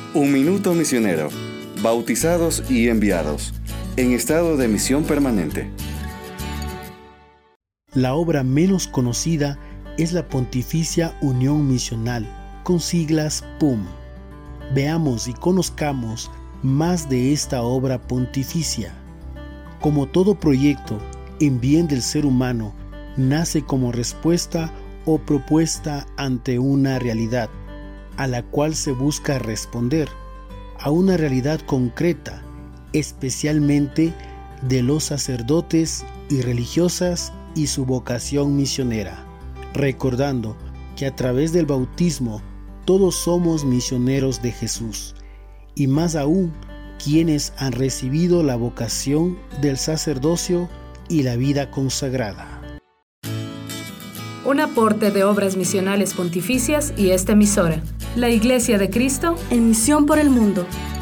Un minuto misionero. Bautizados y enviados. En estado de misión permanente. La obra menos conocida es la Pontificia Unión Misional, con siglas PUM. Veamos y conozcamos más de esta obra pontificia. Como todo proyecto en bien del ser humano, nace como respuesta o propuesta ante una realidad, a la cual se busca responder, a una realidad concreta, especialmente de los sacerdotes y religiosas y su vocación misionera, recordando que a través del bautismo todos somos misioneros de Jesús, y más aún quienes han recibido la vocación del sacerdocio y la vida consagrada. Un aporte de Obras Misionales Pontificias y esta emisora, la Iglesia de Cristo, en misión por el mundo.